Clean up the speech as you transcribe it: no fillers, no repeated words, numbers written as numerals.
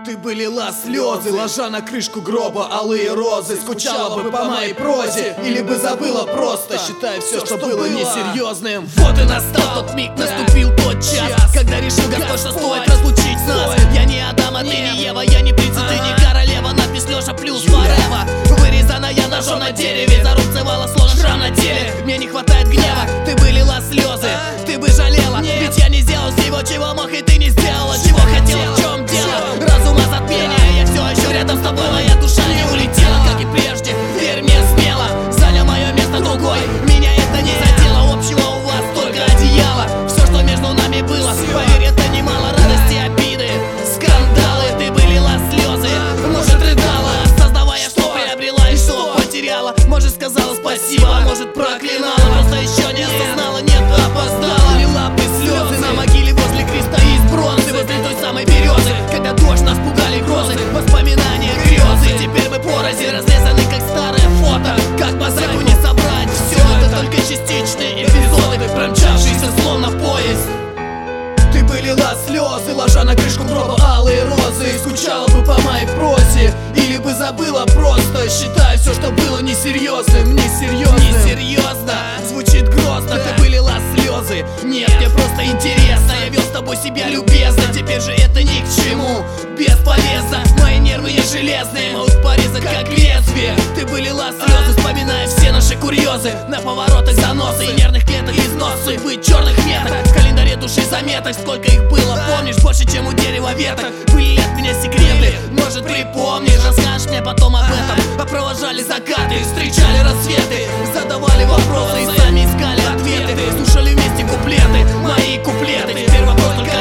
Ты бы лила слезы, ложа на крышку гроба алые розы. Скучала бы по моей прозе, или бы забыла просто, считая все, что было несерьезным. Вот и настал тот миг, наступил тот час, когда решил Господь, что стоит разлучить нас. Я не Адам, а ты не Ева, я не принц, ты не королева. Надпись Леша плюс forever, вырезанная ножом на дереве. Зарубцевала словно шрам на теле. Мне не хватает гнева, ты бы лила слезы, ты бы жалела. Ведь я не сделал всего, чего мог, и ты не сделала, чего хотела. В чем дело? Разума затмения, я все еще рядом с тобой, моя душа не улетела, как и прежде. Верь мне смело, занял мое место другой. Меня это не задело, общего у вас только одеяло. Все, что между нами было, поверь, это немало радости, обиды, скандалы. Ты бы лила слезы, может рыдала, создавая, что приобрела и что потеряла. Может сказала спасибо, может проклинала, просто еще не осознала, нет, опоздала. Лила бы слезы на могиле возле креста из бронзы, возле той самой березы, когда дождь нас пугали грозы, воспоминания, грезы. Теперь мы порознь, разрезаны как старое фото, как мозаику не собрать все. Это только частичные эпизоды, промчавшиеся словно поезд. Ты бы лила слезы, ложа на крышку гроба алые розы. Скучала бы по моей прозе, или бы забыла просто, считая все, что было несерьезным. Несерьезно, звучит грозно. Ты бы лила слезы, нет, мне просто интересно. Я вел с тобой себя любезно, теперь же это ни к чему, бесполезно. Мои нервы не железные, могут порезать как лезвие. Ты бы лила слезы, вспоминая все наши курьезы, на поворотах заносы и нервных клеток износы. Быть черных меток, в календаре души заметок. Сколько их было, помнишь, больше, чем у дерева веток. Были от меня секреты, может припомнишь, расскажешь мне потом об этом. А провожали закаты, встречали рассветы, задавали вопросы и сами искали ответы. Слушали вместе куплеты, мои куплеты. Теперь вопрос только